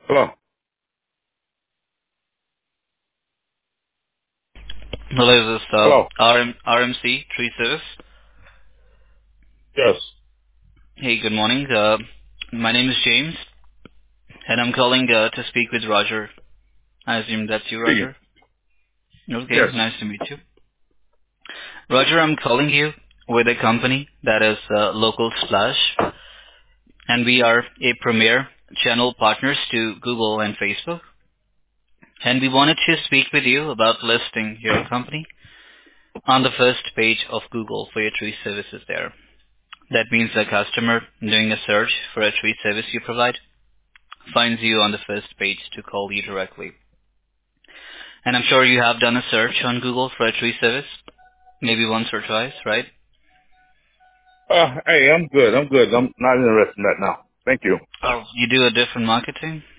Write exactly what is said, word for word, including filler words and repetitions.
Hello. Hello, this is uh, Hello. R M R M C Tree Service. Yes. Hey, good morning. Uh, my name is James, and I'm calling uh, to speak with Roger. I assume that's you, Speaking. Roger. Okay, Yes. nice to meet you. Roger, I'm calling you with a company that is uh, Local Splash, and we are a premier channel partners to Google and Facebook. And we wanted to speak with you about listing your company on the first page of Google for your tree services there. That means a customer doing a search for a tree service you provide finds you on the first page to call you directly. And I'm sure you have done a search on Google for a tree service, maybe once or twice, right? Uh, hey, I'm good. I'm good. I'm not interested in that now. Thank you. Or you do a different marketing?